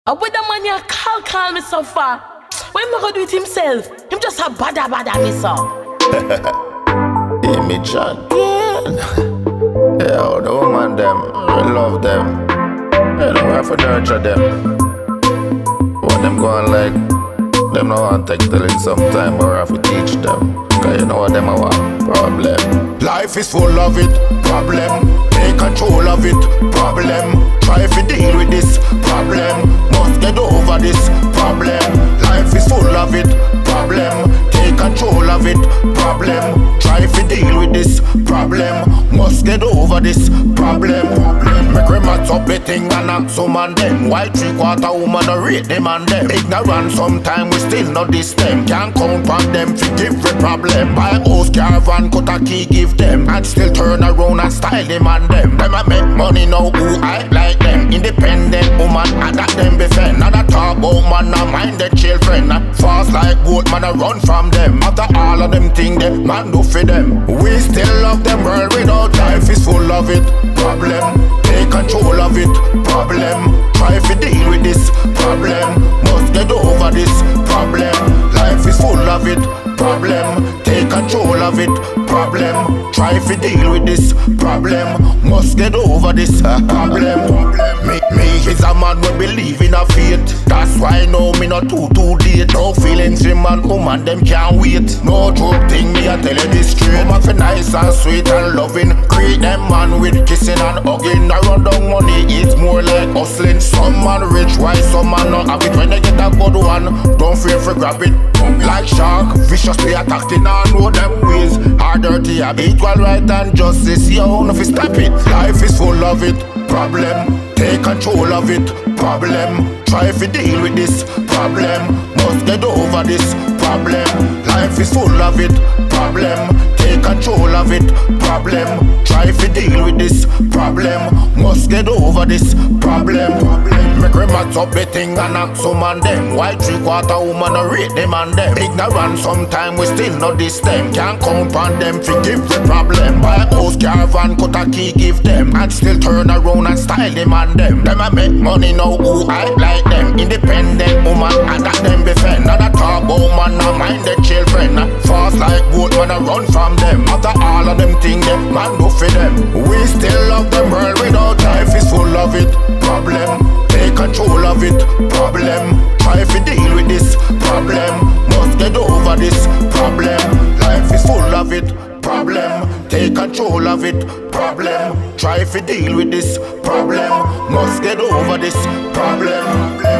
And with the man you call me so far. When me go do it himself, him just a bada me so. Image and yeah, the woman them, we love them. You know, we have to nurture them. What them going like, them no want take telling sometime, but we have to teach them. Cause you know what them a want, problem. Life is full of it, problem. Take control of it, problem. Try to deal with this problem. Must get over this problem. Life is full of it, problem. Take control of it, problem. Try to deal with this problem. Must get over this problem. Make we match up the thing and act some man them. Why 3/4 woman don't rate them and them? Ignorant sometime we still not this them. Can't count on them for every problem. Buy house, caravan, cut a key give them. And still turn around and style them and them. Them a make money now who I like them. Independent woman, I got them befriend. Not a talk about man, I mind the children. Fast like goat, man, I run from them. After all of them things, them man do for them. We still love them world without life is full of it, problem. Take control of it, problem. Try to deal with this problem. Must get over this problem. Life is full of it, problem. Take control of it, problem. Try to deal with this problem. Must get over this problem. Me is a man who believe in a fate. That's why now me not too late. No feelings in man, woman them can't wait. No joke thing, me I tell you this straight. Woman for nice and sweet and loving. Create them man with kissing and hugging. Around down money, it's more like hustling. Some man rich, why some man not have it. When they get a good one, don't fear for grab it. Like shark, viciously attacking and know them ways. Are dirty, have equal right and justice. Yo, no fi stop it. Life is full of it, problem. Take control of it, problem. Try to deal with this problem. Must get over this problem. Life is full of it, problem. Take control of it, problem. Try to deal with this problem. Must get over this problem. Make we match up the thing and act some man them. Why 3/4 woman don't rate them and them? Ignorant sometime we still not this them. Can't count on them for give the problem. Buy house, caravan, cut a key give them. And still turn around and style them and them. Them a make money now who I like them. Independent woman, I got them befriend. Not a talk about man, I mind the children. Fast like goat, man, I run from them. After all of them things, them man do for them. We still love them world without life is full of it, problem. Take control of it, problem. Try to deal with this problem. Must get over this problem. Life is full of it, problem. Take control of it, problem. Try to deal with this problem. Must get over this problem.